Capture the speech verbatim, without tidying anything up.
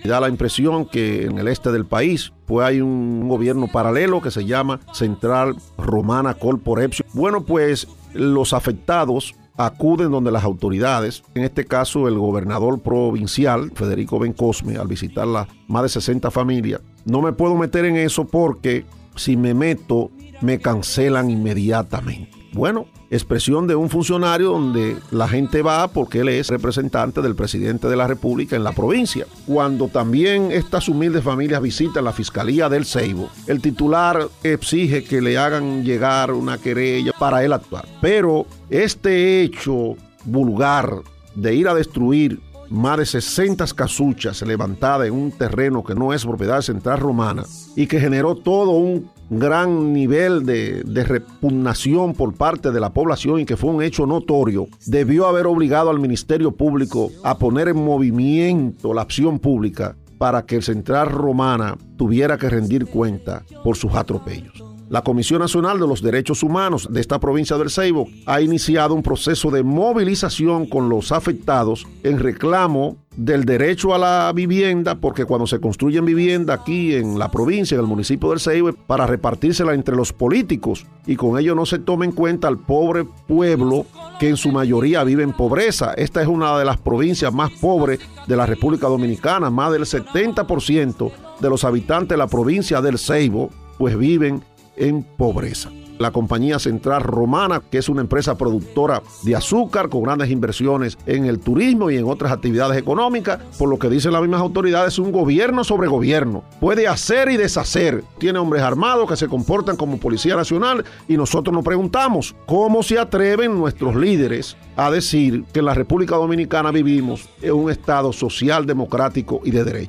Da la impresión que en el este del país pues hay un gobierno paralelo que se llama Central Romana Corporation. Bueno, pues los afectados acuden donde las autoridades, en este caso el gobernador provincial, Federico Bencosme, al visitar las más de sesenta familias. No me puedo meter en eso porque si me meto, me cancelan inmediatamente. Bueno, expresión de un funcionario donde la gente va porque él es representante del presidente de la República en la provincia. Cuando también estas humildes familias visitan la Fiscalía del Ceibo, el titular exige que le hagan llegar una querella para él actuar. Pero este hecho vulgar de ir a destruir más de sesenta casuchas levantadas en un terreno que no es propiedad central romana y que generó todo un gran nivel de, de repugnación por parte de la población y que fue un hecho notorio, debió haber obligado al Ministerio Público a poner en movimiento la acción pública para que el Central Romana tuviera que rendir cuenta por sus atropellos. La Comisión Nacional de los Derechos Humanos de esta provincia del Ceibo ha iniciado un proceso de movilización con los afectados en reclamo del derecho a la vivienda, porque cuando se construyen viviendas aquí en la provincia, en el municipio del Ceibo, para repartírsela entre los políticos y con ello no se toma en cuenta al pobre pueblo que en su mayoría vive en pobreza. Esta es una de las provincias más pobres de la República Dominicana. Más del setenta por ciento de los habitantes de la provincia del Ceibo pues viven en pobreza. La compañía Central Romana, que es una empresa productora de azúcar con grandes inversiones en el turismo y en otras actividades económicas, por lo que dicen las mismas autoridades, es un gobierno sobre gobierno. Puede hacer y deshacer. Tiene hombres armados que se comportan como Policía Nacional y nosotros nos preguntamos cómo se atreven nuestros líderes a decir que en la República Dominicana vivimos en un Estado social, democrático y de derecho.